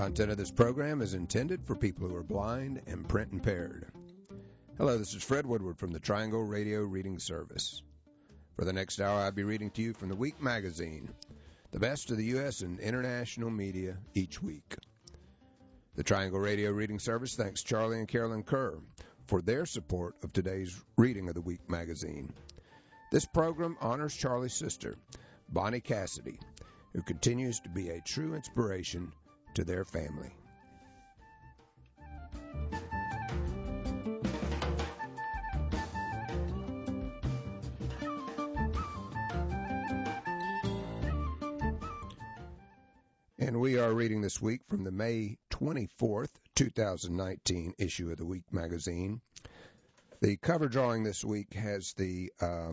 content of this program is intended for people who are blind and print impaired. Hello, this is Fred Woodward from the Triangle Radio Reading Service. For the next hour, I'll be reading to you from the Week magazine, the best of the U.S. and international media each week. The Triangle Radio Reading Service thanks Charlie and Carolyn Kerr for their support of today's reading of the Week magazine. This program honors Charlie's sister, Bonnie Cassidy, who continues to be a true inspiration to their family. And we are reading this week from the May 24th, 2019 issue of the Week magazine. The cover drawing this week has the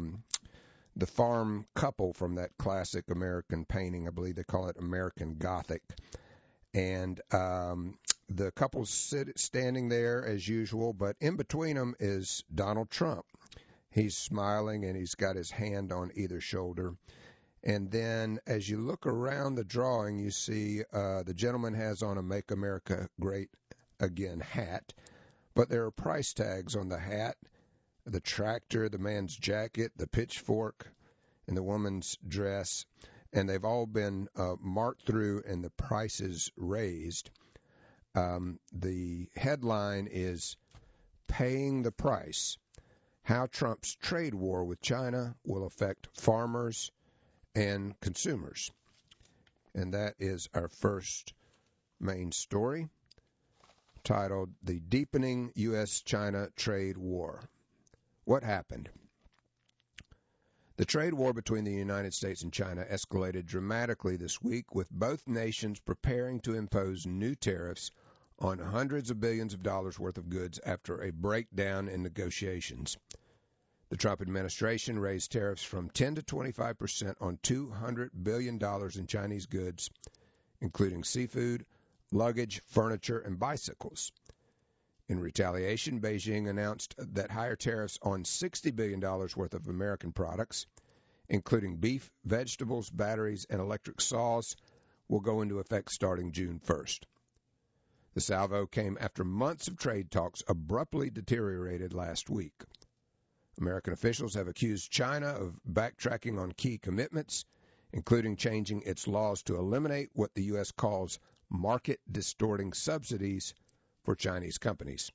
farm couple from that classic American painting. I believe they call it American Gothic. And the couple's standing there as usual, but in between them is Donald Trump. He's smiling and he's got his hand on either shoulder. And then as you look around the drawing, you see the gentleman has on a Make America Great Again hat, but there are price tags on the hat, the tractor, the man's jacket, the pitchfork, and the woman's dress. And they've all been marked through and the prices raised. The headline is Paying the Price, How Trump's Trade War with China Will Affect Farmers and Consumers. And that is our first main story, titled The Deepening U.S.-China Trade War. What happened? The trade war between the United States and China escalated dramatically this week, with both nations preparing to impose new tariffs on hundreds of billions of dollars worth of goods after a breakdown in negotiations. The Trump administration raised tariffs from 10 to 25% on $200 billion in Chinese goods, including seafood, luggage, furniture, and bicycles. In retaliation, Beijing announced that higher tariffs on $60 billion worth of American products, including beef, vegetables, batteries, and electric saws, will go into effect starting June 1st. The salvo came after months of trade talks abruptly deteriorated last week. American officials have accused China of backtracking on key commitments, including changing its laws to eliminate what the U.S. calls market-distorting subsidies for Chinese companies.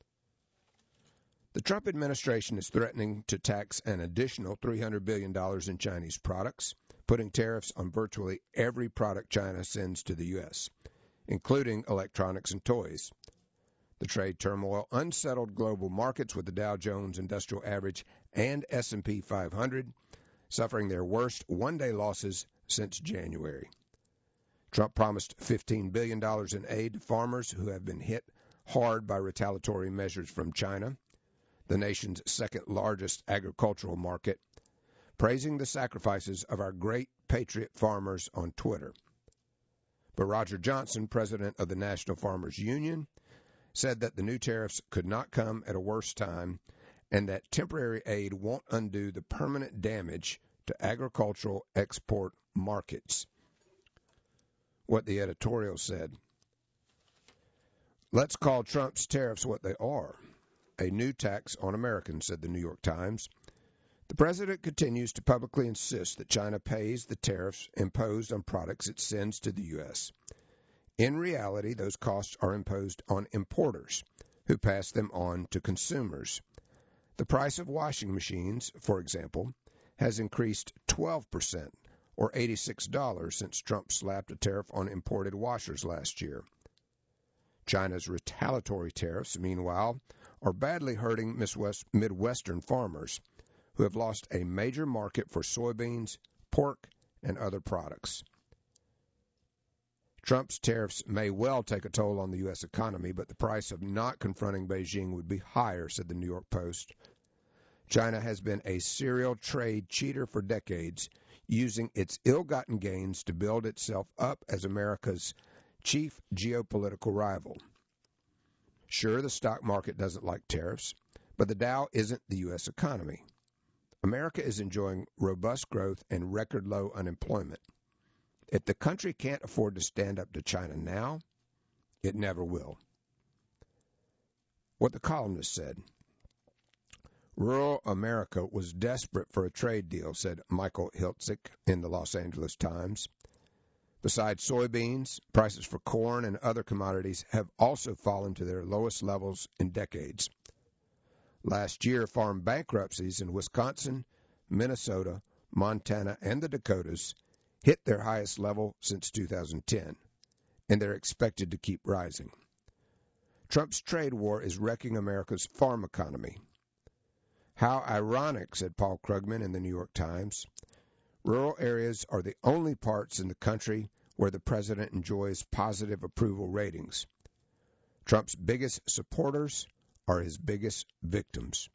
The Trump administration is threatening to tax an additional $300 billion in Chinese products, putting tariffs on virtually every product China sends to the U.S., including electronics and toys. The trade turmoil unsettled global markets, with the Dow Jones Industrial Average and S&P 500 suffering their worst one-day losses since January. Trump promised $15 billion in aid to farmers who have been hit hard by retaliatory measures from China, the nation's second-largest agricultural market, praising the sacrifices of our great patriot farmers on Twitter. But Roger Johnson, president of the National Farmers Union, said that the new tariffs could not come at a worse time and that temporary aid won't undo the permanent damage to agricultural export markets. What the editorial said: "Let's call Trump's tariffs what they are, a new tax on Americans," said the New York Times. The president continues to publicly insist that China pays the tariffs imposed on products it sends to the U.S. In reality, those costs are imposed on importers, who pass them on to consumers. The price of washing machines, for example, has increased 12%, or $86 since Trump slapped a tariff on imported washers last year. China's retaliatory tariffs, meanwhile, are badly hurting Midwestern farmers, who have lost a major market for soybeans, pork, and other products. Trump's tariffs may well take a toll on the U.S. economy, but the price of not confronting Beijing would be higher, said the New York Post. China has been a serial trade cheater for decades, using its ill-gotten gains to build itself up as America's chief geopolitical rival. Sure, the stock market doesn't like tariffs, but the Dow isn't the U.S. economy. America is enjoying robust growth and record low unemployment. If the country can't afford to stand up to China now, It never will. What the columnist said. Rural America was desperate for a trade deal, said Michael Hiltzik in the Los Angeles Times. Besides soybeans, prices for corn and other commodities have also fallen to their lowest levels in decades. Last year, farm bankruptcies in Wisconsin, Minnesota, Montana, and the Dakotas hit their highest level since 2010, and they're expected to keep rising. Trump's trade war is wrecking America's farm economy. How ironic, said Paul Krugman in the New York Times. Rural areas are the only parts in the country where the president enjoys positive approval ratings. Trump's biggest supporters are his biggest victims.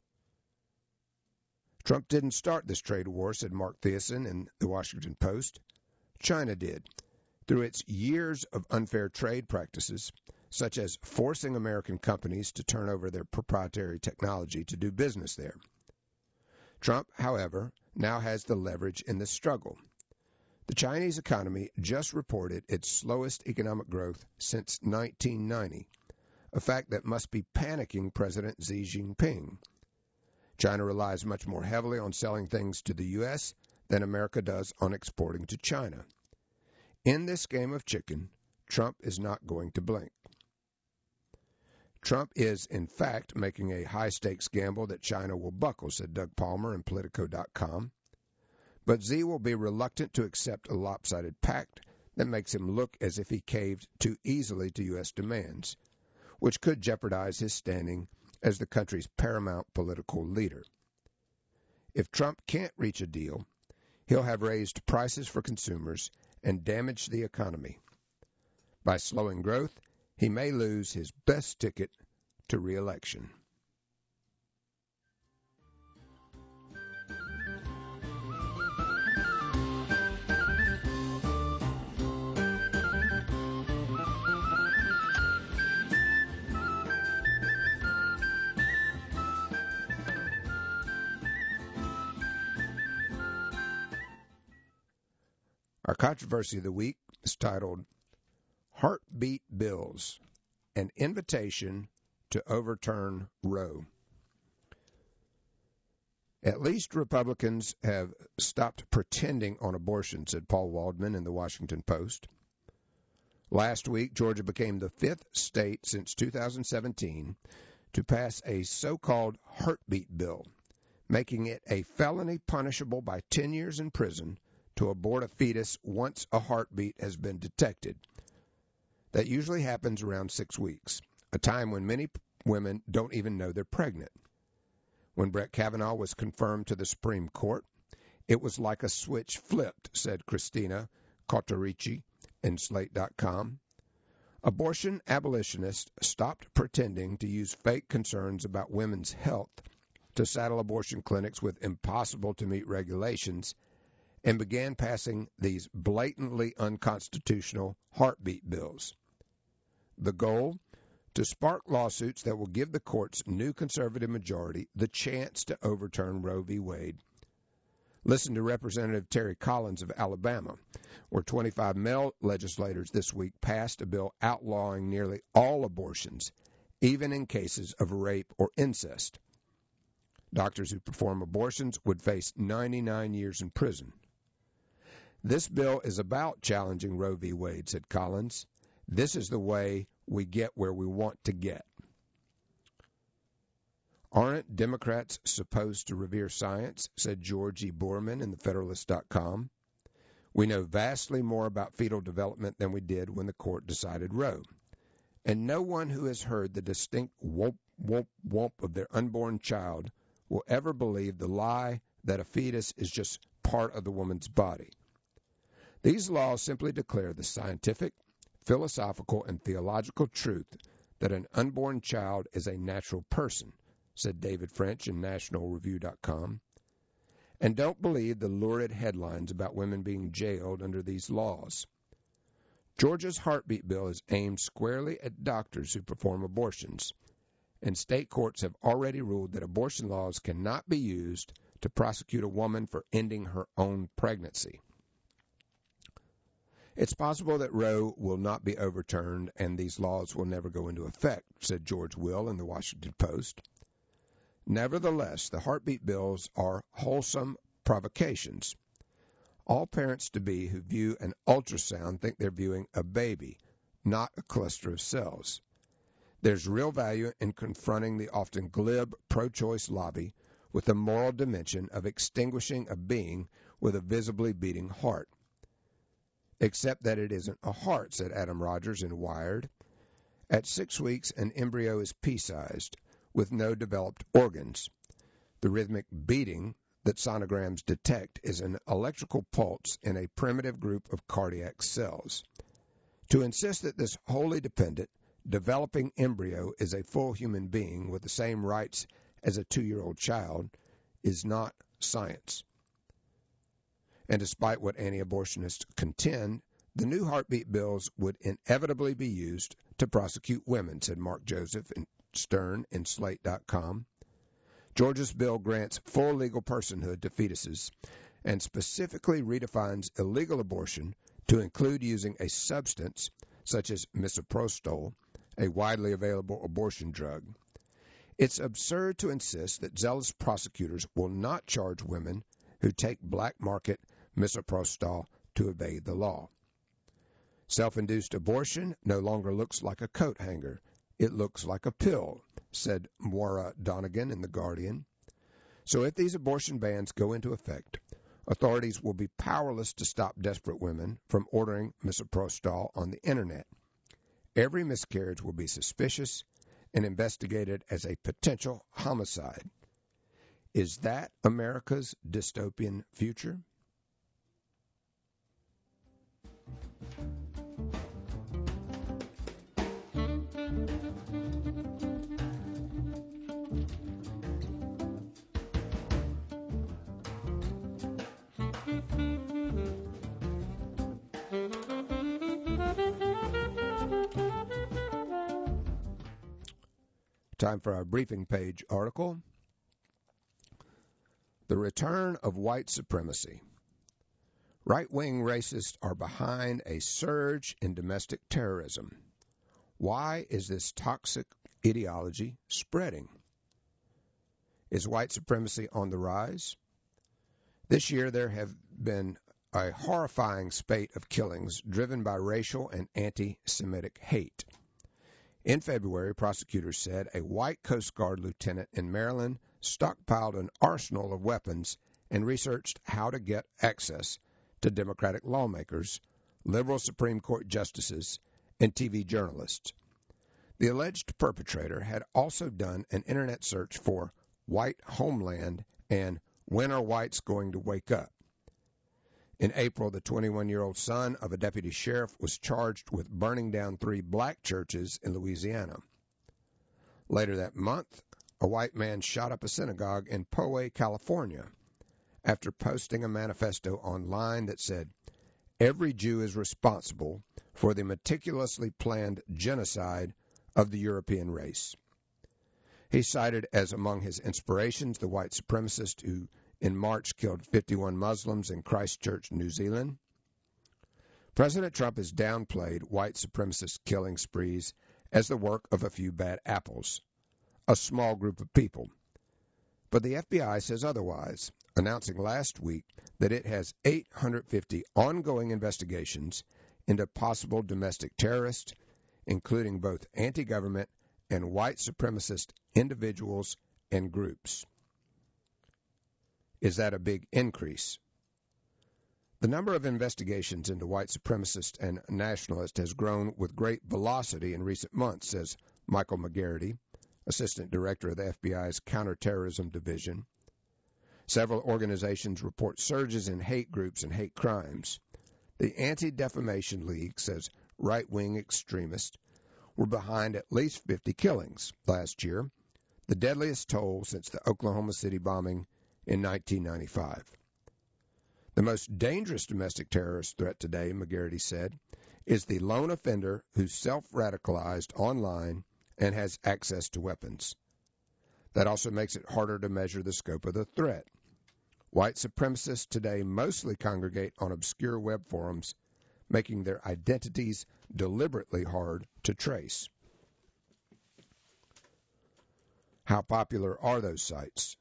Trump didn't start this trade war, said Mark Thiessen in the Washington Post. China did, through its years of unfair trade practices, such as forcing American companies to turn over their proprietary technology to do business there. Trump, however, now has the leverage in this struggle. The Chinese economy just reported its slowest economic growth since 1990, a fact that must be panicking President Xi Jinping. China relies much more heavily on selling things to the U.S. than America does on exporting to China. In this game of chicken, Trump is not going to blink. Trump is, in fact, making a high-stakes gamble that China will buckle, said Doug Palmer in Politico.com. But Xi will be reluctant to accept a lopsided pact that makes him look as if he caved too easily to U.S. demands, which could jeopardize his standing as the country's paramount political leader. If Trump can't reach a deal, he'll have raised prices for consumers and damaged the economy. By slowing growth, he may lose his best ticket to re-election. Our controversy of the week is titled Heartbeat Bills, an Invitation to Overturn Roe. At least Republicans have stopped pretending on abortion, said Paul Waldman in the Washington Post. Last week, Georgia became the fifth state since 2017 to pass a so-called heartbeat bill, making it a felony punishable by 10 years in prison to abort a fetus once a heartbeat has been detected. That usually happens around 6 weeks, a time when many women don't even know they're pregnant. When Brett Kavanaugh was confirmed to the Supreme Court, it was like a switch flipped, said Christina Cauterici in Slate.com. Abortion abolitionists stopped pretending to use fake concerns about women's health to saddle abortion clinics with impossible-to-meet regulations and began passing these blatantly unconstitutional heartbeat bills. The goal? To spark lawsuits that will give the court's new conservative majority the chance to overturn Roe v. Wade. Listen to Representative Terry Collins of Alabama, where 25 male legislators this week passed a bill outlawing nearly all abortions, even in cases of rape or incest. Doctors who perform abortions would face 99 years in prison. This bill is about challenging Roe v. Wade, said Collins. This is the way we get where we want to get. Aren't Democrats supposed to revere science, said George E. Boorman in the Federalist.com. We know vastly more about fetal development than we did when the court decided Roe. And no one who has heard the distinct whoop, whoop, whoop of their unborn child will ever believe the lie that a fetus is just part of the woman's body. These laws simply declare the scientific, philosophical, and theological truth that an unborn child is a natural person, said David French in NationalReview.com. And don't believe the lurid headlines about women being jailed under these laws. Georgia's heartbeat bill is aimed squarely at doctors who perform abortions, and state courts have already ruled that abortion laws cannot be used to prosecute a woman for ending her own pregnancy. It's possible that Roe will not be overturned and these laws will never go into effect, said George Will in the Washington Post. Nevertheless, the heartbeat bills are wholesome provocations. All parents-to-be who view an ultrasound think they're viewing a baby, not a cluster of cells. There's real value in confronting the often glib pro-choice lobby with the moral dimension of extinguishing a being with a visibly beating heart. Except that it isn't a heart, said Adam Rogers in Wired. At 6 weeks, an embryo is pea-sized, with no developed organs. The rhythmic beating that sonograms detect is an electrical pulse in a primitive group of cardiac cells. To insist that this wholly dependent, developing embryo is a full human being with the same rights as a 2-year-old child is not science. And despite what anti-abortionists contend, the new heartbeat bills would inevitably be used to prosecute women, said Mark Joseph and Stern in Slate.com. Georgia's bill grants full legal personhood to fetuses and specifically redefines illegal abortion to include using a substance such as misoprostol, a widely available abortion drug. It's absurd to insist that zealous prosecutors will not charge women who take black market misoprostol to evade the law. Self-induced abortion no longer looks like a coat hanger. It looks like a pill, said Maura Donegan in The Guardian. So if these abortion bans go into effect, authorities will be powerless to stop desperate women from ordering misoprostol on the Internet. Every miscarriage will be suspicious and investigated as a potential homicide. Is that America's dystopian future? Time for our briefing page article. The return of white supremacy. Right-wing racists are behind a surge in domestic terrorism. Why is this toxic ideology spreading? Is white supremacy on the rise? This year there have been a horrifying spate of killings driven by racial and anti-Semitic hate. In February, prosecutors said a white Coast Guard lieutenant in Maryland stockpiled an arsenal of weapons and researched how to get access to Democratic lawmakers, liberal Supreme Court justices, and TV journalists. The alleged perpetrator had also done an internet search for white homeland and when are whites going to wake up. In April, the 21-year-old son of a deputy sheriff was charged with burning down 3 black churches in Louisiana. Later that month, a white man shot up a synagogue in Poway, California, after posting a manifesto online that said, "Every Jew is responsible for the meticulously planned genocide of the European race." He cited as among his inspirations the white supremacist who in March killed 51 Muslims in Christchurch, New Zealand. President Trump has downplayed white supremacist killing sprees as the work of a few bad apples, a small group of people. But the FBI says otherwise, announcing last week that it has 850 ongoing investigations into possible domestic terrorists, including both anti-government and white supremacist individuals and groups. Is that a big increase? The number of investigations into white supremacists and nationalists has grown with great velocity in recent months, says Michael McGarity, Assistant Director of the FBI's Counterterrorism Division. Several organizations report surges in hate groups and hate crimes. The Anti-Defamation League says right-wing extremists were behind at least 50 killings last year, the deadliest toll since the Oklahoma City bombing in 1995. The most dangerous domestic terrorist threat today, McGarity said, is the lone offender who's self-radicalized online and has access to weapons. That also makes it harder to measure the scope of the threat. White supremacists today mostly congregate on obscure web forums making their identities deliberately hard to trace. How popular are those sites?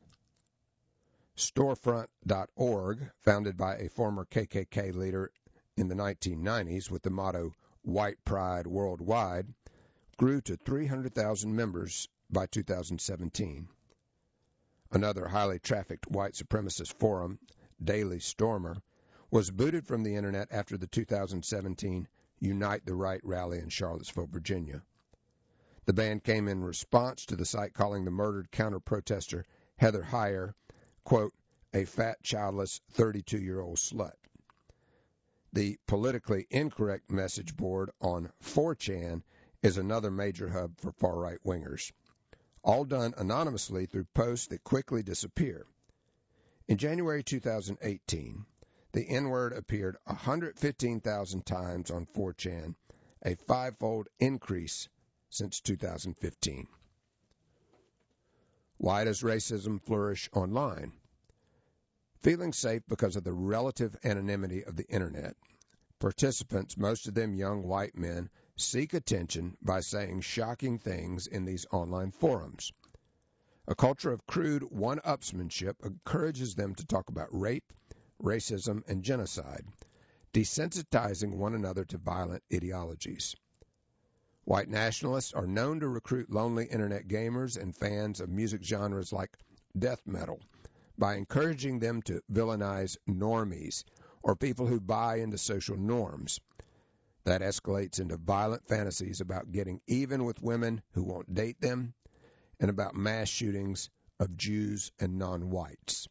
Storefront.org, founded by a former KKK leader in the 1990s with the motto White Pride Worldwide, grew to 300,000 members by 2017. Another highly trafficked white supremacist forum, Daily Stormer, was booted from the internet after the 2017 Unite the Right rally in Charlottesville, Virginia. The ban came in response to the site calling the murdered counter-protester Heather Heyer, quote, a fat, childless 32-year-old slut. The politically incorrect message board on 4chan is another major hub for far-right wingers, all done anonymously through posts that quickly disappear. In January 2018, the N-word appeared 115,000 times on 4chan, a five-fold increase since 2015. Why does racism flourish online? Feeling safe because of the relative anonymity of the internet, participants, most of them young white men, seek attention by saying shocking things in these online forums. A culture of crude one-upsmanship encourages them to talk about rape, racism, and genocide, desensitizing one another to violent ideologies. White nationalists are known to recruit lonely internet gamers and fans of music genres like death metal by encouraging them to villainize normies or people who buy into social norms. That escalates into violent fantasies about getting even with women who won't date them and about mass shootings of Jews and non-whites.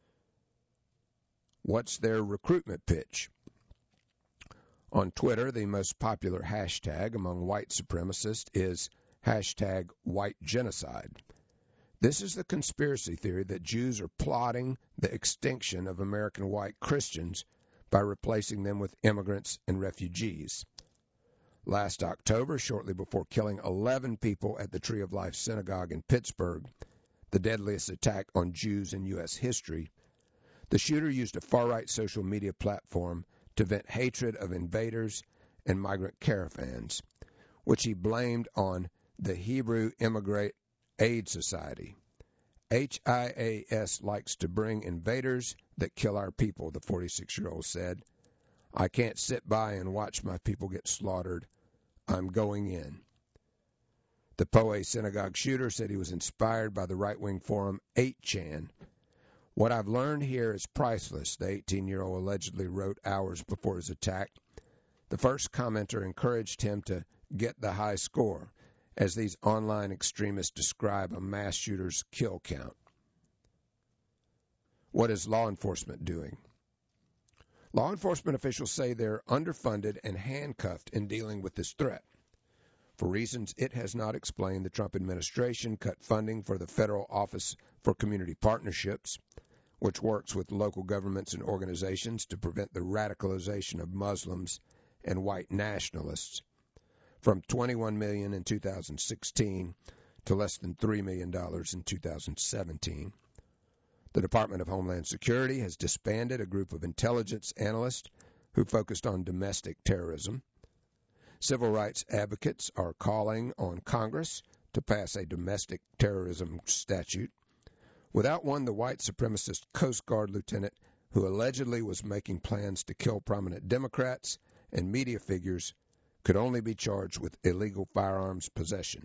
What's their recruitment pitch? On Twitter, the most popular hashtag among white supremacists is hashtag white genocide. This is the conspiracy theory that Jews are plotting the extinction of American white Christians by replacing them with immigrants and refugees. Last October, shortly before killing 11 people at the Tree of Life Synagogue in Pittsburgh, the deadliest attack on Jews in U.S. history, the shooter used a far-right social media platform to vent hatred of invaders and migrant caravans, which he blamed on the Hebrew Immigrant Aid Society. HIAS likes to bring invaders that kill our people, the 46-year-old said. I can't sit by and watch my people get slaughtered. I'm going in. The Poway synagogue shooter said he was inspired by the right-wing forum 8chan. What I've learned here is priceless, the 18-year-old allegedly wrote hours before his attack. The first commenter encouraged him to get the high score, as these online extremists describe a mass shooter's kill count. What is law enforcement doing? Law enforcement officials say they're underfunded and handcuffed in dealing with this threat. For reasons it has not explained, the Trump administration cut funding for the Federal Office for Community Partnerships, which works with local governments and organizations to prevent the radicalization of Muslims and white nationalists, from $21 million in 2016 to less than $3 million in 2017. The Department of Homeland Security has disbanded a group of intelligence analysts who focused on domestic terrorism. Civil rights advocates are calling on Congress to pass a domestic terrorism statute. Without one, the white supremacist Coast Guard lieutenant who allegedly was making plans to kill prominent Democrats and media figures could only be charged with illegal firearms possession.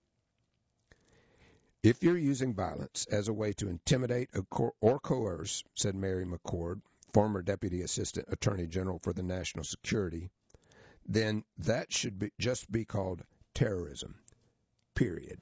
If you're using violence as a way to intimidate or coerce, said Mary McCord, former Deputy Assistant Attorney General for the National Security, then that should just be called terrorism, period.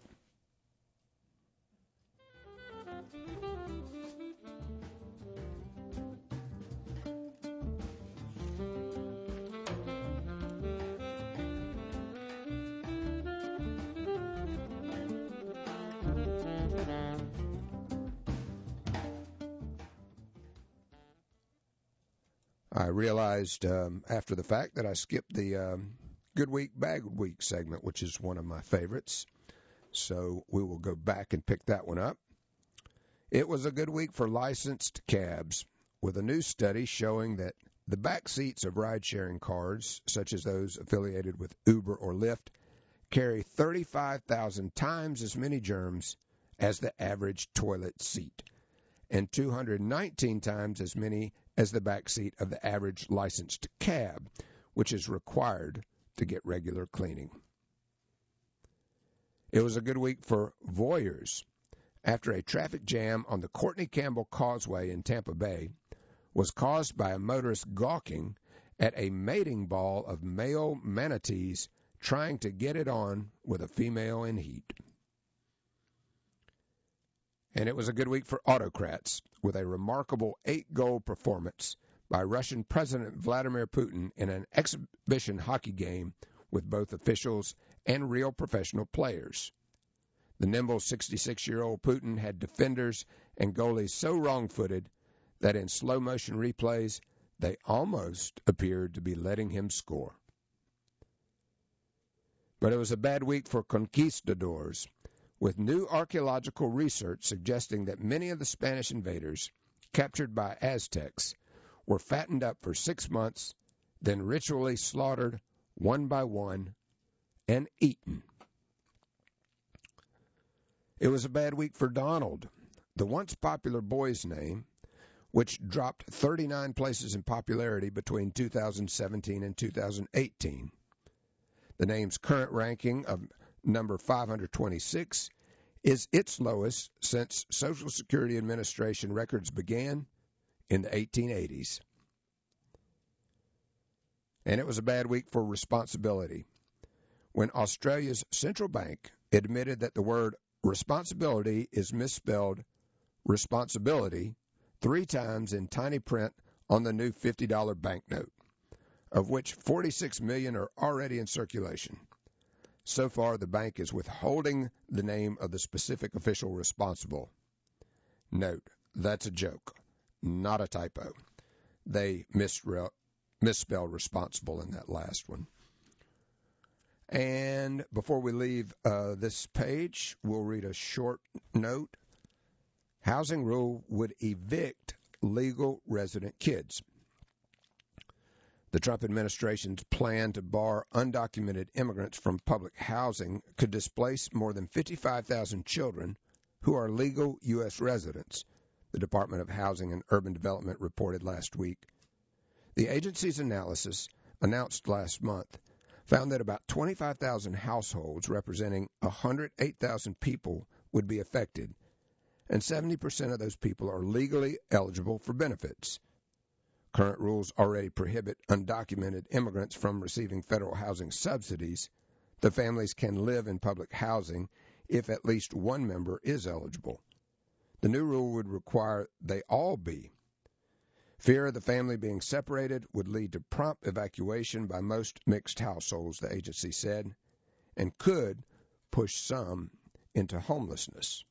I realized after the fact that I skipped the Good Week, Bad Week segment, which is one of my favorites. So we will go back and pick that one up. It was a good week for licensed cabs, with a new study showing that the back seats of ride-sharing cars, such as those affiliated with Uber or Lyft, carry 35,000 times as many germs as the average toilet seat, and 219 times as many as the back seat of the average licensed cab, which is required to get regular cleaning. It was a good week for voyeurs after a traffic jam on the Courtney Campbell Causeway in Tampa Bay was caused by a motorist gawking at a mating ball of male manatees trying to get it on with a female in heat. And it was a good week for autocrats, with a remarkable 8-goal performance by Russian President Vladimir Putin in an exhibition hockey game with both officials and real professional players. The nimble 66-year-old Putin had defenders and goalies so wrong-footed that in slow-motion replays, they almost appeared to be letting him score. But it was a bad week for conquistadors, with new archaeological research suggesting that many of the Spanish invaders captured by Aztecs were fattened up for 6 months, then ritually slaughtered one by one and eaten. It was a bad week for Donald, the once popular boy's name, which dropped 39 places in popularity between 2017 and 2018. The name's current ranking of number 526 is its lowest since Social Security Administration records began in the 1880s. And it was a bad week for responsibility, when Australia's central bank admitted that the word responsibility is misspelled responsibility 3 times in tiny print on the new $50 banknote, of which 46 million are already in circulation. So far, the bank is withholding the name of the specific official responsible. Note, that's a joke, not a typo. They misspelled responsible in that last one. And before we leave this page, we'll read a short note. Housing rule would evict legal resident kids. The Trump administration's plan to bar undocumented immigrants from public housing could displace more than 55,000 children who are legal U.S. residents, the Department of Housing and Urban Development reported last week. The agency's analysis, announced last month, found that about 25,000 households representing 108,000 people would be affected, and 70% of those people are legally eligible for benefits. Current rules already prohibit undocumented immigrants from receiving federal housing subsidies. The families can live in public housing if at least one member is eligible. The new rule would require they all be. Fear of the family being separated would lead to prompt evacuation by most mixed households, the agency said, and could push some into homelessness.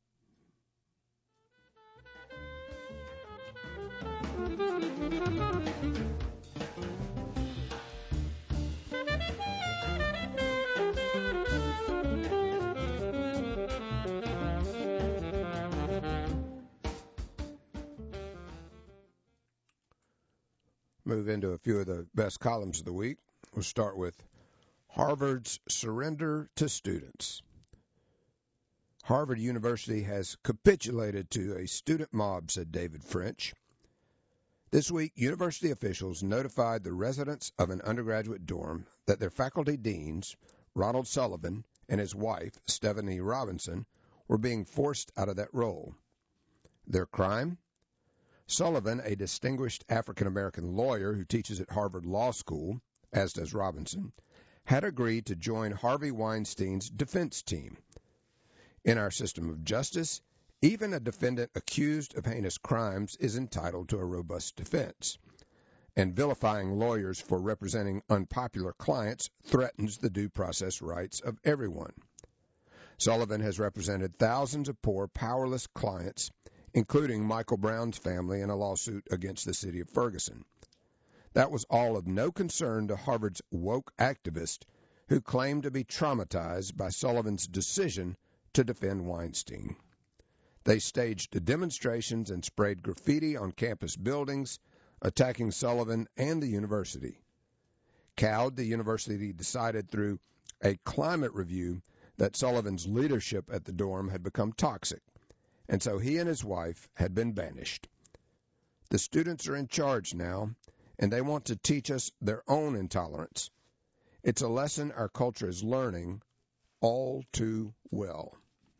Move into a few of the best columns of the week. We'll start with Harvard's surrender to students. Harvard University has capitulated to a student mob, said David French. This week, university officials notified the residents of an undergraduate dorm that their faculty deans, Ronald Sullivan and his wife, Stephanie Robinson, were being forced out of that role. Their crime? Sullivan, a distinguished African-American lawyer who teaches at Harvard Law School, as does Robinson, had agreed to join Harvey Weinstein's defense team. In our system of justice, even a defendant accused of heinous crimes is entitled to a robust defense, and vilifying lawyers for representing unpopular clients threatens the due process rights of everyone. Sullivan has represented thousands of poor, powerless clients, including Michael Brown's family in a lawsuit against the city of Ferguson. That was all of no concern to Harvard's woke activists who claimed to be traumatized by Sullivan's decision to defend Weinstein. They staged demonstrations and sprayed graffiti on campus buildings attacking Sullivan and the university. Cowed, the university decided through a climate review that Sullivan's leadership at the dorm had become toxic, and so he and his wife had been banished. The students are in charge now, and they want to teach us their own intolerance. It's a lesson our culture is learning all too well.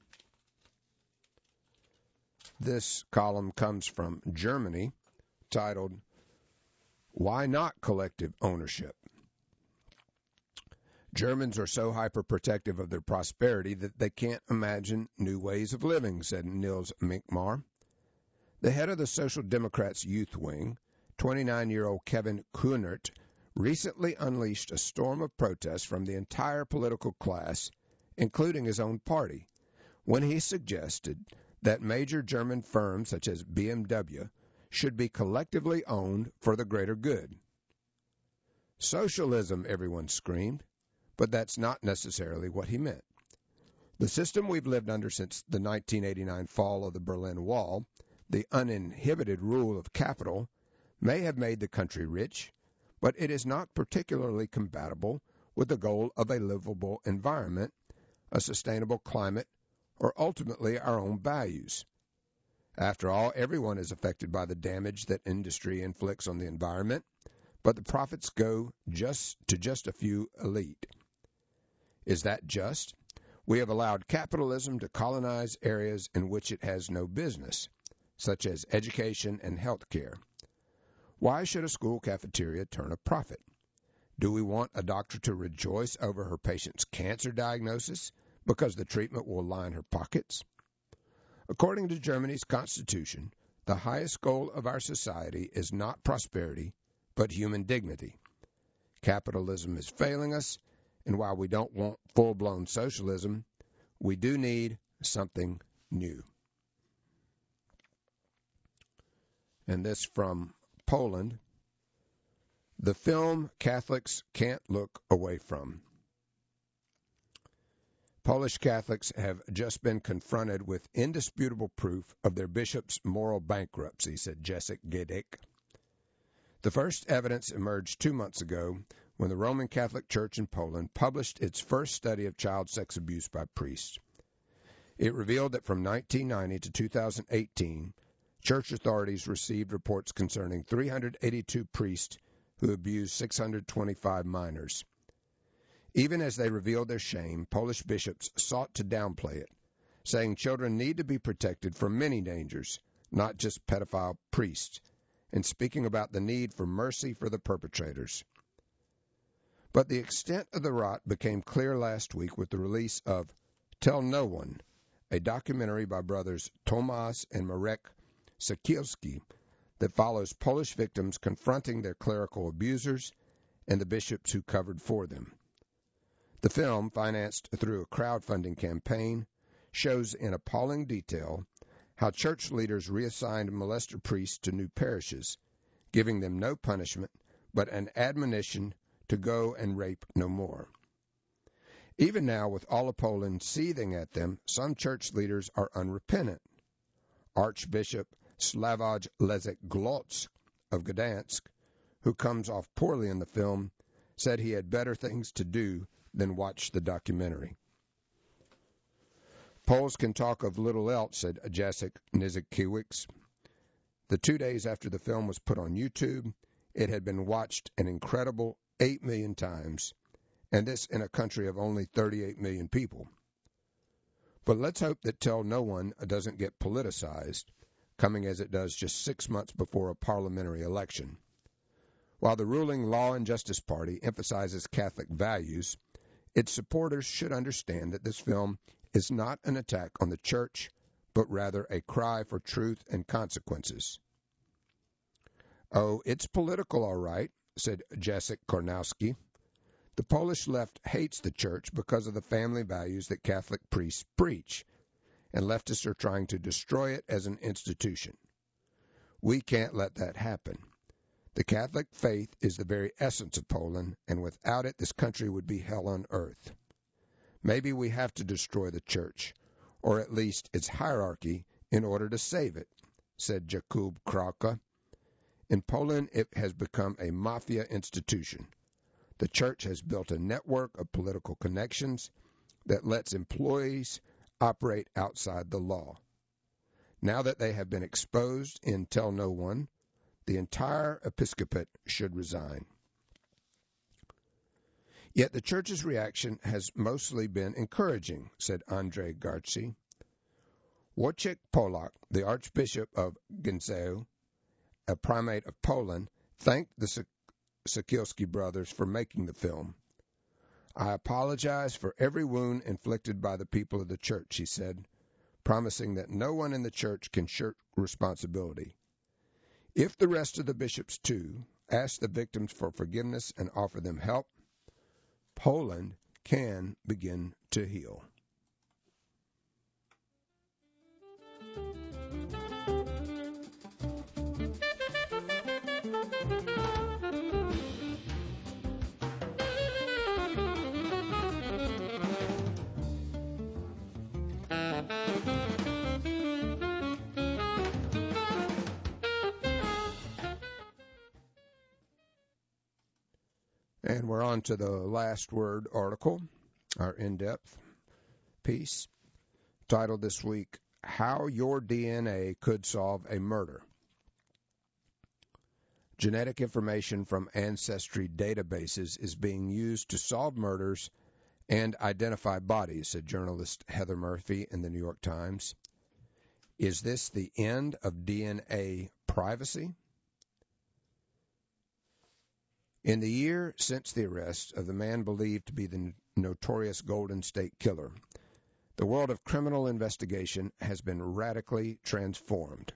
This column comes from Germany, titled, "Why Not Collective Ownership?" Germans are so hyper-protective of their prosperity that they can't imagine new ways of living, said Nils Minkmar. The head of the Social Democrats' youth wing, 29-year-old Kevin Kühnert, recently unleashed a storm of protest from the entire political class, including his own party, when he suggested that major German firms such as BMW should be collectively owned for the greater good. Socialism, everyone screamed, but that's not necessarily what he meant. The system we've lived under since the 1989 fall of the Berlin Wall, the uninhibited rule of capital, may have made the country rich, but it is not particularly compatible with the goal of a livable environment, a sustainable climate, or ultimately our own values. After all, everyone is affected by the damage that industry inflicts on the environment, but the profits go to just a few elite. Is that just? We have allowed capitalism to colonize areas in which it has no business, such as education and health care. Why should a school cafeteria turn a profit? Do we want a doctor to rejoice over her patient's cancer diagnosis because the treatment will line her pockets? According to Germany's constitution, the highest goal of our society is not prosperity, but human dignity. Capitalism is failing us, and while we don't want full-blown socialism, we do need something new. And this from Poland. The film Catholics Can't Look Away From. Polish Catholics have just been confronted with indisputable proof of their bishop's moral bankruptcy, said Jacek Gedek. The first evidence emerged 2 months ago when the Roman Catholic Church in Poland published its first study of child sex abuse by priests. It revealed that from 1990 to 2018, church authorities received reports concerning 382 priests who abused 625 minors. Even as they revealed their shame, Polish bishops sought to downplay it, saying children need to be protected from many dangers, not just pedophile priests, and speaking about the need for mercy for the perpetrators. But the extent of the rot became clear last week with the release of Tell No One, a documentary by brothers Tomasz and Marek Sekielski that follows Polish victims confronting their clerical abusers and the bishops who covered for them. The film, financed through a crowdfunding campaign, shows in appalling detail how church leaders reassigned molester priests to new parishes, giving them no punishment but an admonition to go and rape no more. Even now, with all of Poland seething at them, some church leaders are unrepentant. Archbishop Sławoj Leszek Glotz of Gdansk, who comes off poorly in the film, said he had better things to do than watch the documentary. Poles can talk of little else, said Jacek Nizikiewicz. The 2 days after the film was put on YouTube, it had been watched an incredible 8 million times, and this in a country of only 38 million people. But let's hope that Tell No One doesn't get politicized, coming as it does just 6 months before a parliamentary election. While the ruling Law and Justice Party emphasizes Catholic values, its supporters should understand that this film is not an attack on the church, but rather a cry for truth and consequences. Oh, it's political, all right, said Jacek Kornowski. The Polish left hates the church because of the family values that Catholic priests preach, and leftists are trying to destroy it as an institution. We can't let that happen. The Catholic faith is the very essence of Poland, and without it, this country would be hell on earth. Maybe we have to destroy the church, or at least its hierarchy, in order to save it, said Jakub Krauka. In Poland, it has become a mafia institution. The church has built a network of political connections that lets employees operate outside the law. Now that they have been exposed in Tell No One, the entire episcopate should resign. Yet the church's reaction has mostly been encouraging, said Andrzej Garci. Wojciech Polak, the Archbishop of Gniezno, a primate of Poland, thanked the Siekierski brothers for making the film. I apologize for every wound inflicted by the people of the church, he said, promising that no one in the church can shirk responsibility. If the rest of the bishops, too, ask the victims for forgiveness and offer them help, Poland can begin to heal. And we're on to the last word article, our in-depth piece, titled this week, How Your DNA Could Solve a Murder. Genetic information from ancestry databases is being used to solve murders and identify bodies, said journalist Heather Murphy in the New York Times. Is this the end of DNA privacy? In the year since the arrest of the man believed to be the notorious Golden State Killer, the world of criminal investigation has been radically transformed.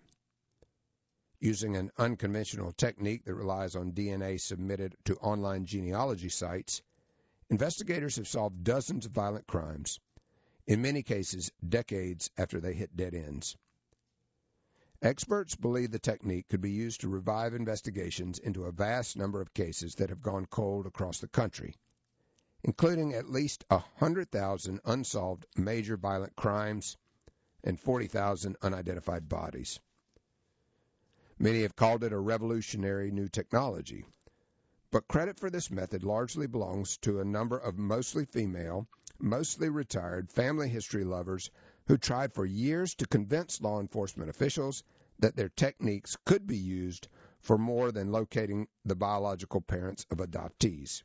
Using an unconventional technique that relies on DNA submitted to online genealogy sites, investigators have solved dozens of violent crimes, in many cases decades after they hit dead ends. Experts believe the technique could be used to revive investigations into a vast number of cases that have gone cold across the country, including at least 100,000 unsolved major violent crimes and 40,000 unidentified bodies. Many have called it a revolutionary new technology, but credit for this method largely belongs to a number of mostly female, mostly retired family history lovers who tried for years to convince law enforcement officials that their techniques could be used for more than locating the biological parents of adoptees.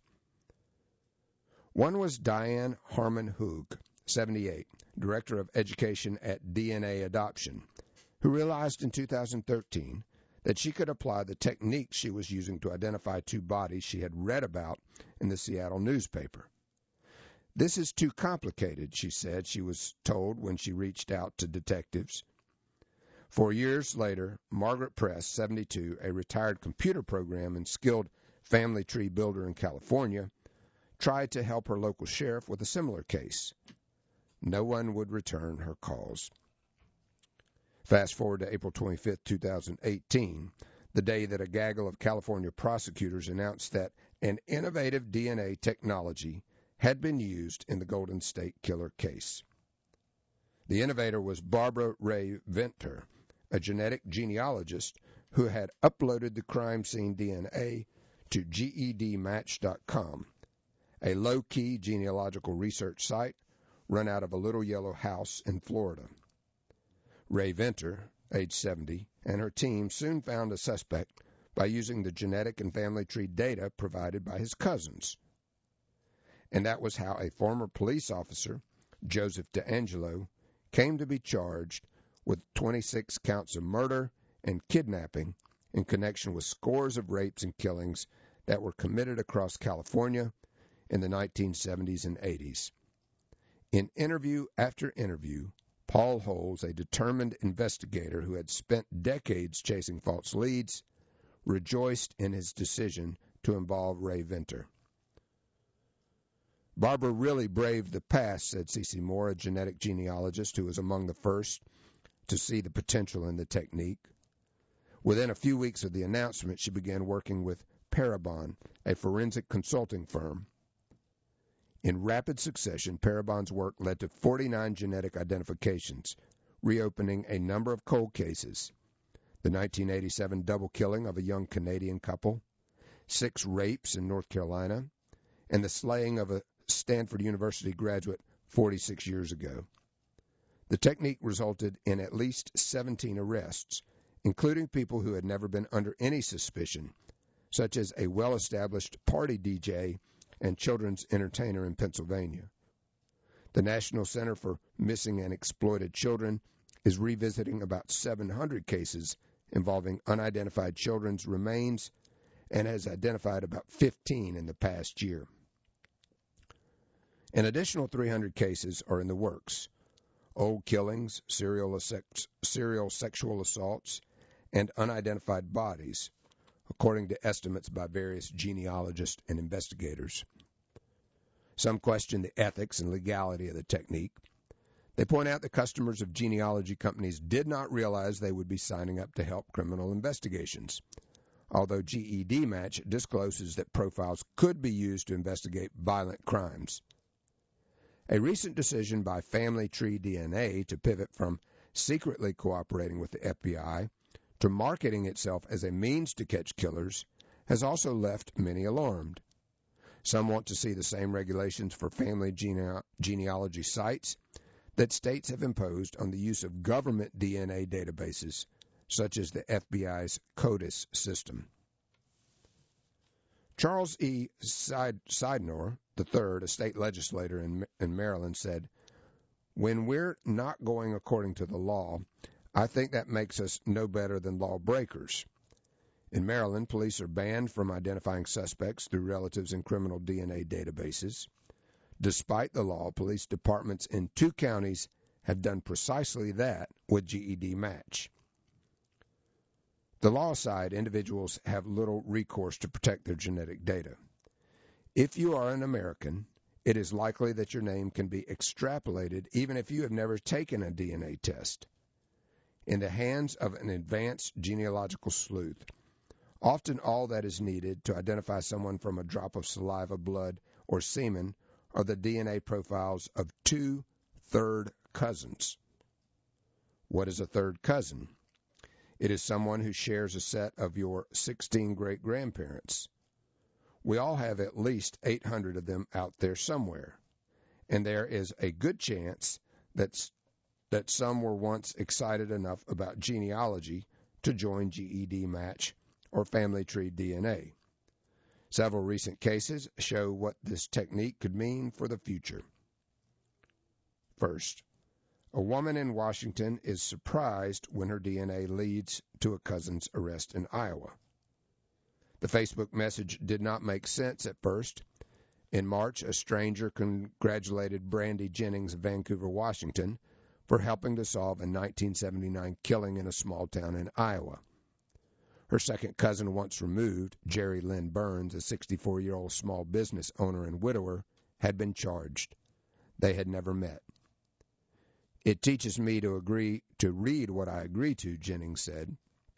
One was Diane Harmon Hoog, 78, Director of Education at DNA Adoption, who realized in 2013 that she could apply the techniques she was using to identify two bodies she had read about in the Seattle newspaper. This is too complicated, she said she was told when she reached out to detectives. 4 years later, Margaret Press, 72, a retired computer program and skilled family tree builder in California, tried to help her local sheriff with a similar case. No one would return her calls. Fast forward to April 25, 2018, the day that a gaggle of California prosecutors announced that an innovative DNA technology had been used in the Golden State Killer case. The innovator was Barbara Ray Venter, a genetic genealogist who had uploaded the crime scene DNA to GEDmatch.com, a low-key genealogical research site run out of a little yellow house in Florida. Ray Venter, age 70, and her team soon found a suspect by using the genetic and family tree data provided by his cousins. And that was how a former police officer, Joseph DeAngelo, came to be charged with 26 counts of murder and kidnapping in connection with scores of rapes and killings that were committed across California in the 1970s and 80s. In interview after interview, Paul Holes, a determined investigator who had spent decades chasing false leads, rejoiced in his decision to involve Ray Venter. Barbara really braved the past, said Cece Moore, a genetic genealogist who was among the first to see the potential in the technique. Within a few weeks of the announcement, she began working with Parabon, a forensic consulting firm. In rapid succession, Parabon's work led to 49 genetic identifications, reopening a number of cold cases. the 1987 double killing of a young Canadian couple, 6 rapes in North Carolina, and the slaying of a Stanford University graduate 46 years ago. The technique resulted in at least 17 arrests, including people who had never been under any suspicion, such as a well-established party DJ and children's entertainer in Pennsylvania. The National Center for Missing and Exploited Children is revisiting about 700 cases involving unidentified children's remains and has identified about 15 in the past year. An additional 300 cases are in the works. Old killings, serial sexual assaults, and unidentified bodies, according to estimates by various genealogists and investigators. Some question the ethics and legality of the technique. They point out that customers of genealogy companies did not realize they would be signing up to help criminal investigations, although GED Match discloses that profiles could be used to investigate violent crimes. A recent decision by Family Tree DNA to pivot from secretly cooperating with the FBI to marketing itself as a means to catch killers has also left many alarmed. Some want to see the same regulations for family genealogy sites that states have imposed on the use of government DNA databases, such as the FBI's CODIS system. Charles E. Sydnor III, a state legislator in Maryland, said, "When we're not going according to the law, I think that makes us no better than lawbreakers." In Maryland, police are banned from identifying suspects through relatives in criminal DNA databases. Despite the law, police departments in 2 counties have done precisely that with GED Match. The law side, individuals have little recourse to protect their genetic data. If you are an American, it is likely that your name can be extrapolated even if you have never taken a DNA test. In the hands of an advanced genealogical sleuth, often all that is needed to identify someone from a drop of saliva, blood, or semen are the DNA profiles of 2 third cousins. What is a third cousin? It is someone who shares a set of your 16 great-grandparents. We all have at least 800 of them out there somewhere, and there is a good chance that some were once excited enough about genealogy to join GED Match or Family Tree DNA. Several recent cases show what this technique could mean for the future. First, a woman in Washington is surprised when her DNA leads to a cousin's arrest in Iowa. The Facebook message did not make sense at first. In March, a stranger congratulated Brandy Jennings of Vancouver, Washington, for helping to solve a 1979 killing in a small town in Iowa. Her second cousin once removed, Jerry Lynn Burns, a 64-year-old small business owner and widower, had been charged. They had never met. "It teaches me to read what I agree to," Jennings said.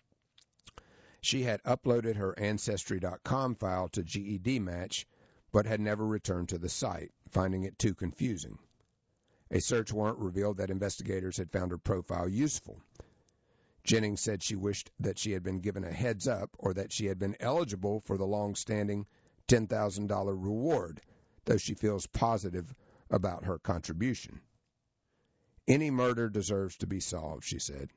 She had uploaded her Ancestry.com file to GED Match, but had never returned to the site, finding it too confusing. A search warrant revealed that investigators had found her profile useful. Jennings said she wished that she had been given a heads up or that she had been eligible for the long-standing $10,000 reward, though she feels positive about her contribution. "Any murder deserves to be solved," she said.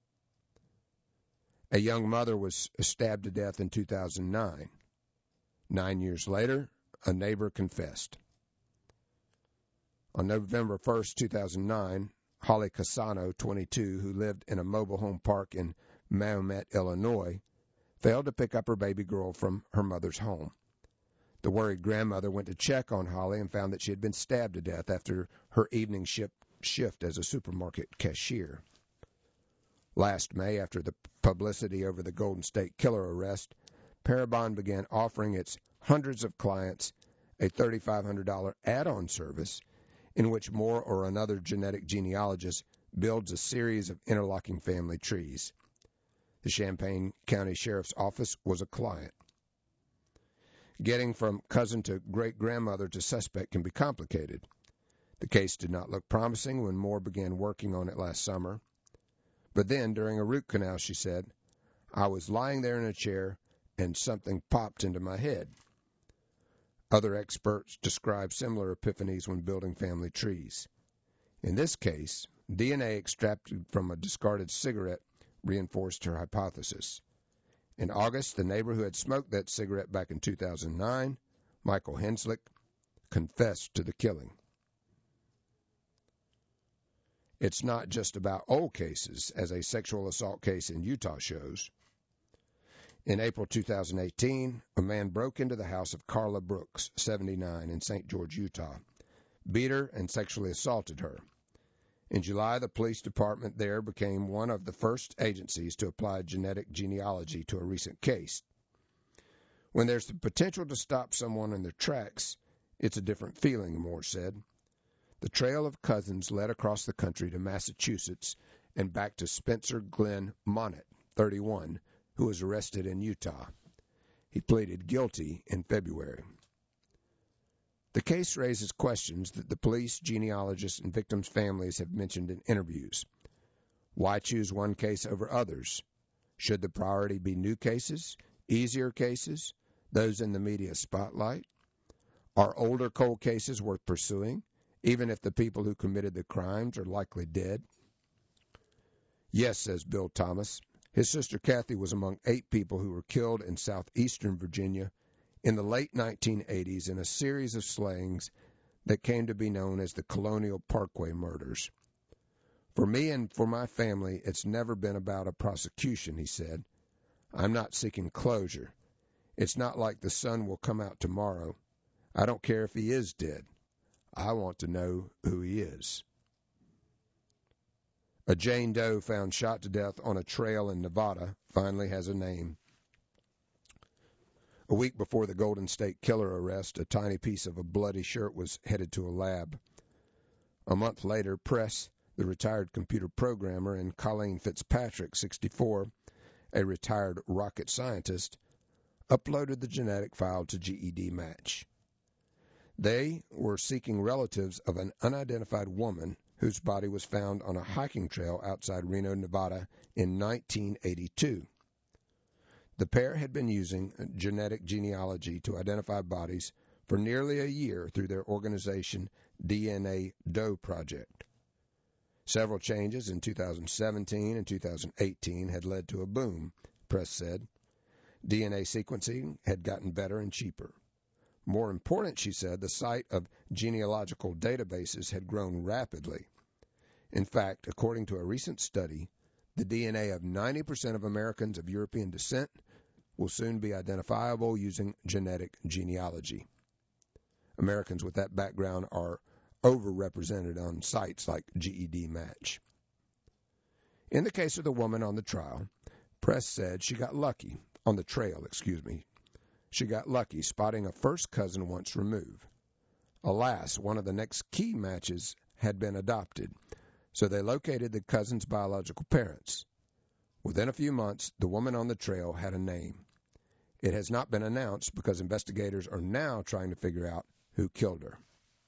A young mother was stabbed to death in 2009. 9 years later, a neighbor confessed. On November 1st, 2009, Holly Casano, 22, who lived in a mobile home park in Mahomet, Illinois, failed to pick up her baby girl from her mother's home. The worried grandmother went to check on Holly and found that she had been stabbed to death after her evening shift as a supermarket cashier. Last May, after the publicity over the Golden State Killer arrest, Parabon began offering its hundreds of clients a $3,500 add-on service in which Moore or another genetic genealogist builds a series of interlocking family trees. The Champaign County Sheriff's Office was a client. Getting from cousin to great-grandmother to suspect can be complicated. The case did not look promising when Moore began working on it last summer. But then, during a root canal, she said, I was lying there in a chair, and something popped into my head. Other experts describe similar epiphanies when building family trees. In this case, DNA extracted from a discarded cigarette reinforced her hypothesis. In August, the neighbor who had smoked that cigarette back in 2009, Michael Henslick, confessed to the killing. It's not just about old cases, as a sexual assault case in Utah shows. In April 2018, a man broke into the house of Carla Brooks, 79, in St. George, Utah, beat her, and sexually assaulted her. In July, the police department there became one of the first agencies to apply genetic genealogy to a recent case. When there's the potential to stop someone in their tracks, it's a different feeling, Moore said. The trail of cousins led across the country to Massachusetts and back to Spencer Glenn Monett, 31, who was arrested in Utah. He pleaded guilty in February. The case raises questions that the police, genealogists, and victims' families have mentioned in interviews. Why choose one case over others? Should the priority be new cases, easier cases, those in the media spotlight? Are older cold cases worth pursuing, even if the people who committed the crimes are likely dead? Yes, says Bill Thomas. His sister Kathy was among 8 people who were killed in southeastern Virginia in the late 1980s in a series of slayings that came to be known as the Colonial Parkway murders. For me and for my family, it's never been about a prosecution, he said. I'm not seeking closure. It's not like the sun will come out tomorrow. I don't care if he is dead. I want to know who he is. A Jane Doe found shot to death on a trail in Nevada finally has a name. A week before the Golden State Killer arrest, a tiny piece of a bloody shirt was headed to a lab. A month later, Press, the retired computer programmer, and Colleen Fitzpatrick, 64, a retired rocket scientist, uploaded the genetic file to GED Match. They were seeking relatives of an unidentified woman whose body was found on a hiking trail outside Reno, Nevada in 1982. The pair had been using genetic genealogy to identify bodies for nearly a year through their organization DNA Doe Project. Several changes in 2017 and 2018 had led to a boom, Press said. DNA sequencing had gotten better and cheaper. More important, she said, the site of genealogical databases had grown rapidly. In fact, according to a recent study, the DNA of 90% of Americans of European descent will soon be identifiable using genetic genealogy. Americans with that background are overrepresented on sites like GED Match. In the case of the woman on the trail, Press said she got lucky spotting a first cousin once removed. Alas, one of the next key matches had been adopted, so they located the cousin's biological parents. Within a few months, the woman on the trail had a name. It has not been announced because investigators are now trying to figure out who killed her.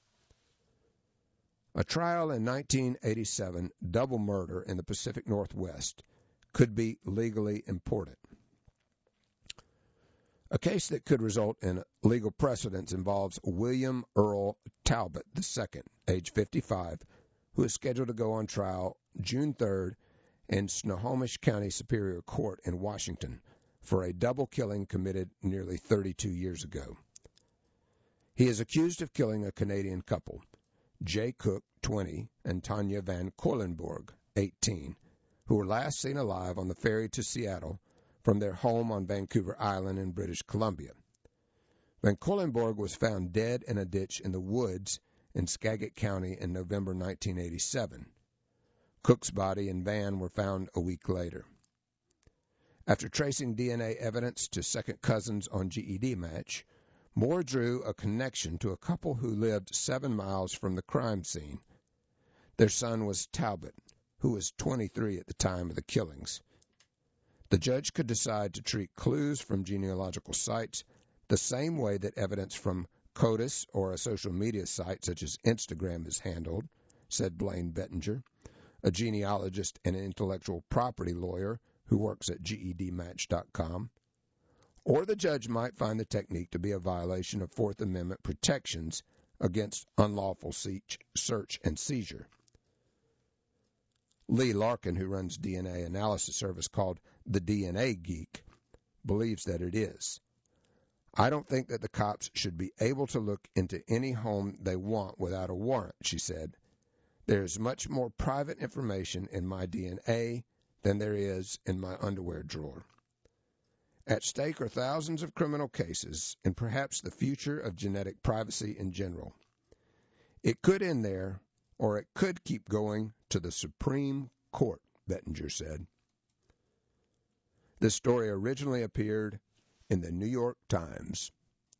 A trial in 1987, double murder in the Pacific Northwest, could be legally important. A case that could result in legal precedents involves William Earl Talbot II, age 55, who is scheduled to go on trial June 3rd in Snohomish County Superior Court in Washington for a double killing committed nearly 32 years ago. He is accused of killing a Canadian couple, Jay Cook, 20, and Tanya Van Coilenborg, 18, who were last seen alive on the ferry to Seattle from their home on Vancouver Island in British Columbia. Van Coilenborg was found dead in a ditch in the woods in Skagit County in November 1987. Cook's body and Van were found a week later. After tracing DNA evidence to second cousins on GED Match, Moore drew a connection to a couple who lived 7 miles from the crime scene. Their son was Talbot, who was 23 at the time of the killings. The judge could decide to treat clues from genealogical sites the same way that evidence from CODIS or a social media site such as Instagram is handled, said Blaine Bettinger, a genealogist and intellectual property lawyer who works at GEDmatch.com. Or the judge might find the technique to be a violation of Fourth Amendment protections against unlawful search and seizure. Lee Larkin, who runs DNA analysis service called The DNA Geek, believes that it is. I don't think that the cops should be able to look into any home they want without a warrant, she said. There is much more private information in my DNA than there is in my underwear drawer. At stake are thousands of criminal cases and perhaps the future of genetic privacy in general. It could end there, or it could keep going to the Supreme Court, Bettinger said. This story originally appeared in the New York Times.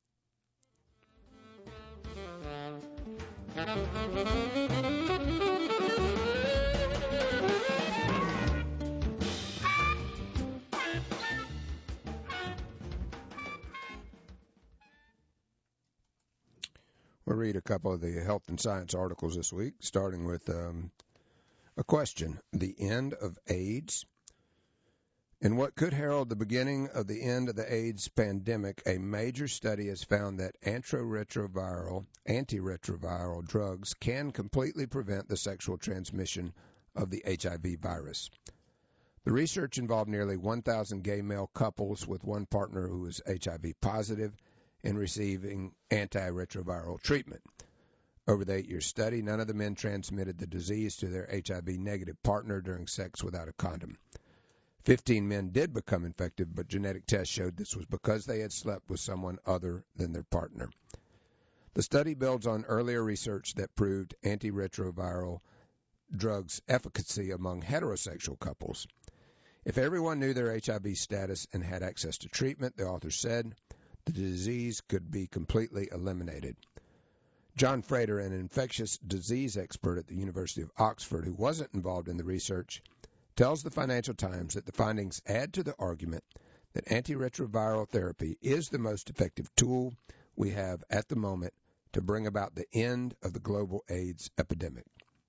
We'll read a couple of the health and science articles this week, starting with a question. The end of AIDS? In what could herald the beginning of the end of the AIDS pandemic, a major study has found that antiretroviral drugs can completely prevent the sexual transmission of the HIV virus. The research involved nearly 1,000 gay male couples with one partner who was HIV positive and receiving antiretroviral treatment. Over the 8-year study, none of the men transmitted the disease to their HIV-negative partner during sex without a condom. 15 men did become infected, but genetic tests showed this was because they had slept with someone other than their partner. The study builds on earlier research that proved antiretroviral drugs' efficacy among heterosexual couples. If everyone knew their HIV status and had access to treatment, the author said, the disease could be completely eliminated. John Frater, an infectious disease expert at the University of Oxford who wasn't involved in the research, tells the Financial Times that the findings add to the argument that antiretroviral therapy is the most effective tool we have at the moment to bring about the end of the global AIDS epidemic.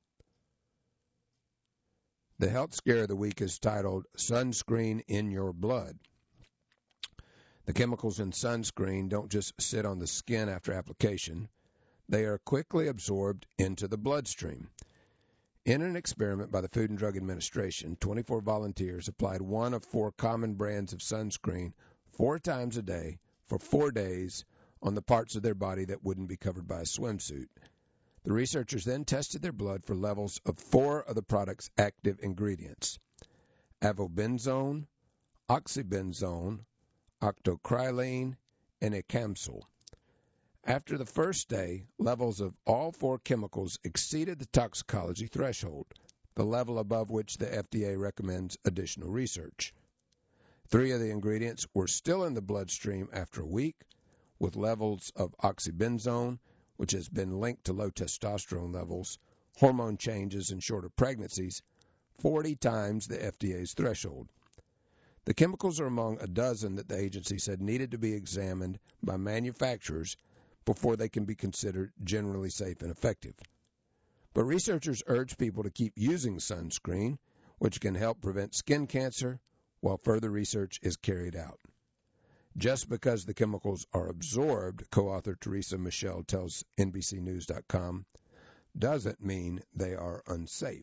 The health scare of the week is titled Sunscreen in Your Blood. The chemicals in sunscreen don't just sit on the skin after application. They are quickly absorbed into the bloodstream. In an experiment by the Food and Drug Administration, 24 volunteers applied one of 4 common brands of sunscreen 4 times a day for 4 days on the parts of their body that wouldn't be covered by a swimsuit. The researchers then tested their blood for levels of 4 of the product's active ingredients: avobenzone, oxybenzone, octocrylene, and ecamsol. After the first day, levels of all 4 chemicals exceeded the toxicology threshold, the level above which the FDA recommends additional research. 3 of the ingredients were still in the bloodstream after a week, with levels of oxybenzone, which has been linked to low testosterone levels, hormone changes, and shorter pregnancies, 40 times the FDA's threshold. The chemicals are among a dozen that the agency said needed to be examined by manufacturers before they can be considered generally safe and effective. But researchers urge people to keep using sunscreen, which can help prevent skin cancer, while further research is carried out. Just because the chemicals are absorbed, co-author Teresa Michelle tells NBCNews.com, doesn't mean they are unsafe.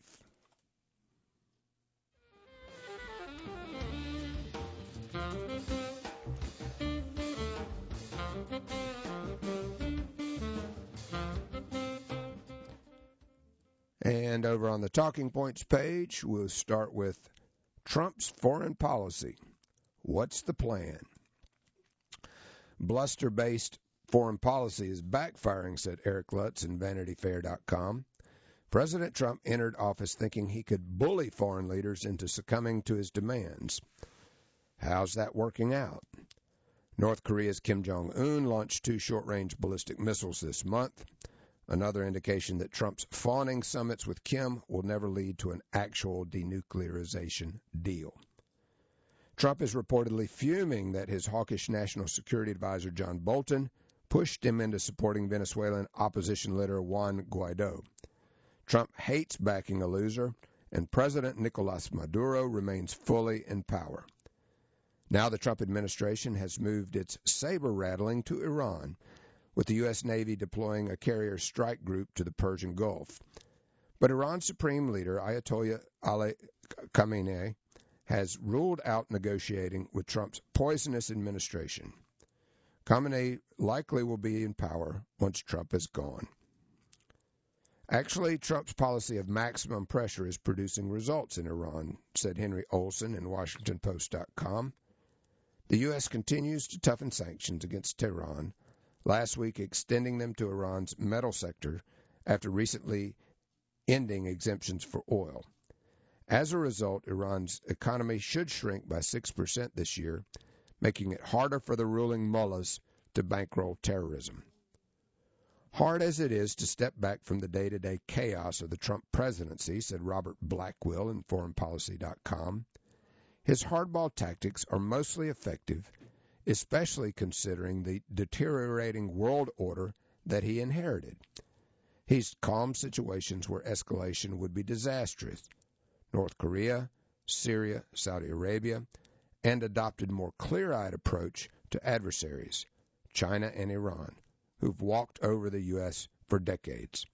And over on the Talking Points page, we'll start with Trump's foreign policy. What's the plan? Bluster-based foreign policy is backfiring, said Eric Lutz in VanityFair.com. President Trump entered office thinking he could bully foreign leaders into succumbing to his demands. How's that working out? North Korea's Kim Jong-un launched 2 short-range ballistic missiles this month. Another indication that Trump's fawning summits with Kim will never lead to an actual denuclearization deal. Trump is reportedly fuming that his hawkish national security advisor John Bolton pushed him into supporting Venezuelan opposition leader Juan Guaido. Trump hates backing a loser and President Nicolas Maduro remains fully in power. Now the Trump administration has moved its saber-rattling to Iran, with the U.S. Navy deploying a carrier strike group to the Persian Gulf. But Iran's Supreme Leader, Ayatollah Ali Khamenei, has ruled out negotiating with Trump's poisonous administration. Khamenei likely will be in power once Trump is gone. Actually, Trump's policy of maximum pressure is producing results in Iran, said Henry Olsen in WashingtonPost.com. The U.S. continues to toughen sanctions against Tehran, last week extending them to Iran's metal sector after recently ending exemptions for oil. As a result, Iran's economy should shrink by 6% this year, making it harder for the ruling mullahs to bankroll terrorism. Hard as it is to step back from the day-to-day chaos of the Trump presidency, said Robert Blackwell in ForeignPolicy.com, his hardball tactics are mostly effective, especially considering the deteriorating world order that he inherited. He's calmed situations where escalation would be disastrous, North Korea, Syria, Saudi Arabia, and adopted more clear-eyed approach to adversaries, China and Iran, who've walked over the U.S. for decades.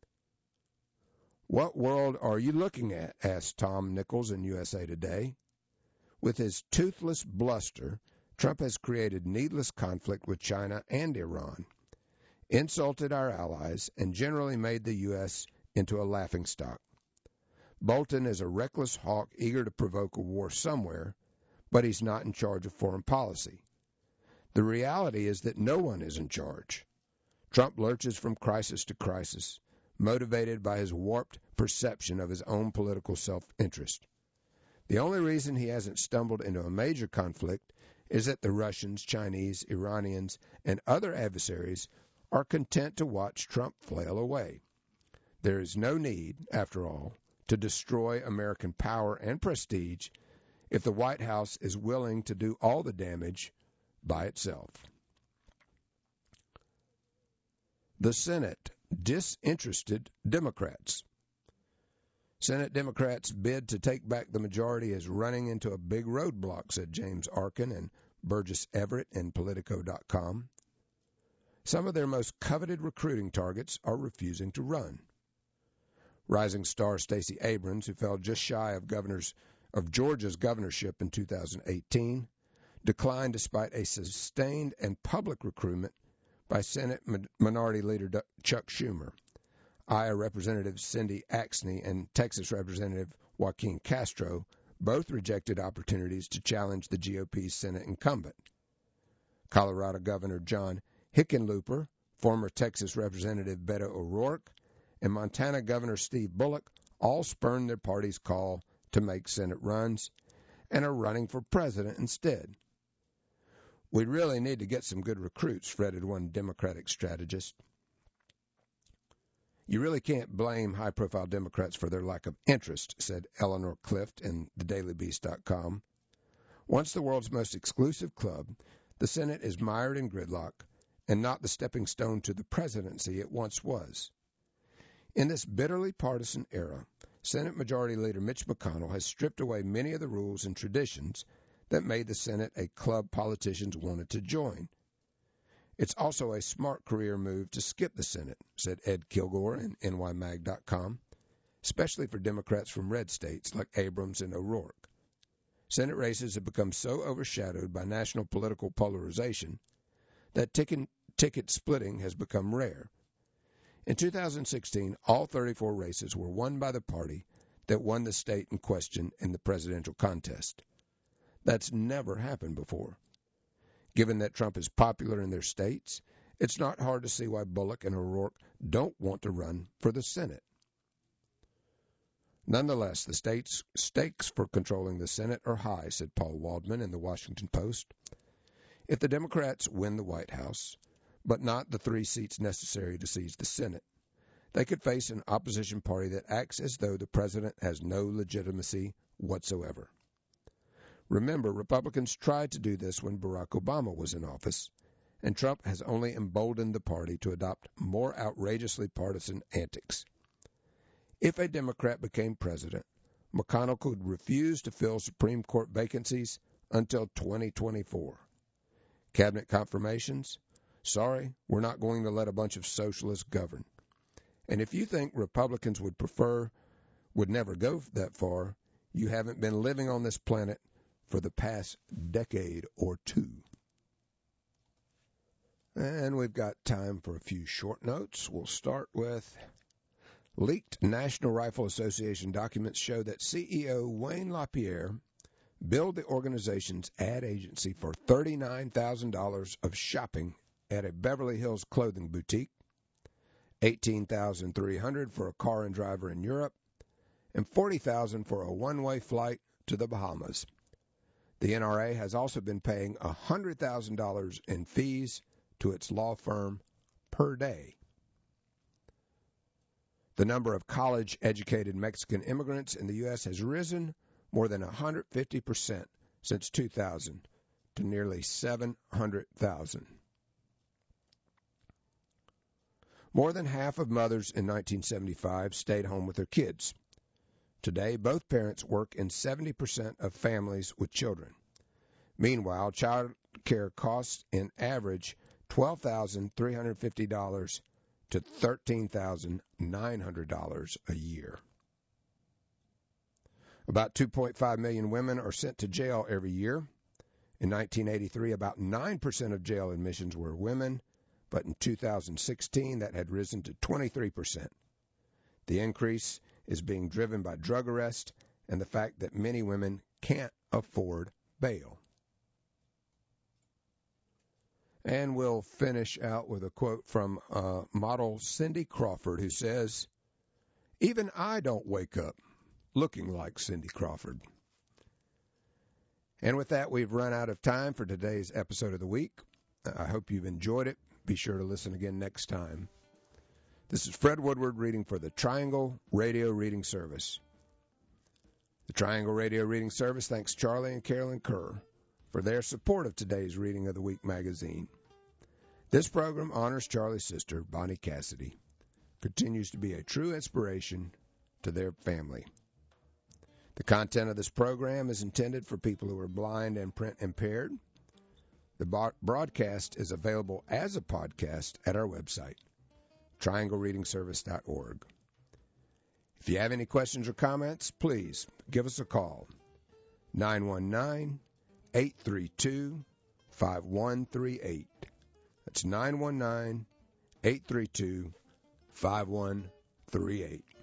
What world are you looking at? Asked Tom Nichols in USA Today. With his toothless bluster, Trump has created needless conflict with China and Iran, insulted our allies, and generally made the U.S. into a laughingstock. Bolton is a reckless hawk eager to provoke a war somewhere, but he's not in charge of foreign policy. The reality is that no one is in charge. Trump lurches from crisis to crisis, motivated by his warped perception of his own political self-interest. The only reason he hasn't stumbled into a major conflict is that the Russians, Chinese, Iranians, and other adversaries are content to watch Trump flail away. There is no need, after all, to destroy American power and prestige if the White House is willing to do all the damage by itself. The Senate, disinterested Democrats. Senate Democrats' bid to take back the majority is running into a big roadblock, said James Arkin and Burgess Everett in Politico.com. Some of their most coveted recruiting targets are refusing to run. Rising star Stacey Abrams, who fell just shy of Georgia's governorship in 2018, declined despite a sustained and public recruitment by Senate Minority Leader Chuck Schumer, Iowa Representative Cindy Axne, and Texas Representative Joaquin Castro both rejected opportunities to challenge the GOP's Senate incumbent. Colorado Governor John Hickenlooper, former Texas Representative Beto O'Rourke, and Montana Governor Steve Bullock all spurned their party's call to make Senate runs and are running for president instead. We really need to get some good recruits, fretted one Democratic strategist. You really can't blame high-profile Democrats for their lack of interest, said Eleanor Clift in thedailybeast.com. Once the world's most exclusive club, the Senate is mired in gridlock and not the stepping stone to the presidency it once was. In this bitterly partisan era, Senate Majority Leader Mitch McConnell has stripped away many of the rules and traditions that made the Senate a club politicians wanted to join. It's also a smart career move to skip the Senate, said Ed Kilgore in NYMag.com, especially for Democrats from red states like Abrams and O'Rourke. Senate races have become so overshadowed by national political polarization that ticket splitting has become rare. In 2016, all 34 races were won by the party that won the state in question in the presidential contest. That's never happened before. Given that Trump is popular in their states, it's not hard to see why Bullock and O'Rourke don't want to run for the Senate. Nonetheless, the state's stakes for controlling the Senate are high, said Paul Waldman in the Washington Post. If the Democrats win the White House, but not the 3 seats necessary to seize the Senate, they could face an opposition party that acts as though the president has no legitimacy whatsoever. Remember, Republicans tried to do this when Barack Obama was in office, and Trump has only emboldened the party to adopt more outrageously partisan antics. If a Democrat became president, McConnell could refuse to fill Supreme Court vacancies until 2024. Cabinet confirmations? Sorry, we're not going to let a bunch of socialists govern. And if you think Republicans would never go that far, you haven't been living on this planet for the past decade or two. And we've got time for a few short notes. We'll start with leaked National Rifle Association documents show that CEO Wayne LaPierre billed the organization's ad agency for $39,000 of shopping at a Beverly Hills clothing boutique, $18,300 for a car and driver in Europe, and $40,000 for a one-way flight to the Bahamas. The NRA has also been paying $100,000 in fees to its law firm per day. The number of college-educated Mexican immigrants in the U.S. has risen more than 150% since 2000 to nearly 700,000. More than half of mothers in 1975 stayed home with their kids. Today, both parents work in 70% of families with children. Meanwhile, child care costs in average $12,350 to $13,900 a year. About 2.5 million women are sent to jail every year. In 1983, about 9% of jail admissions were women, but in 2016, that had risen to 23%. The increase is being driven by drug arrest and the fact that many women can't afford bail. And we'll finish out with a quote from model Cindy Crawford, who says, "Even I don't wake up looking like Cindy Crawford." And with that, we've run out of time for today's episode of the week. I hope you've enjoyed it. Be sure to listen again next time. This is Fred Woodward reading for the Triangle Radio Reading Service. The Triangle Radio Reading Service thanks Charlie and Carolyn Kerr for their support of today's Reading of the Week magazine. This program honors Charlie's sister, Bonnie Cassidy, continues to be a true inspiration to their family. The content of this program is intended for people who are blind and print impaired. The broadcast is available as a podcast at our website, trianglereadingservice.org. If you have any questions or comments, please give us a call, 919-832-5138. That's 919-832-5138.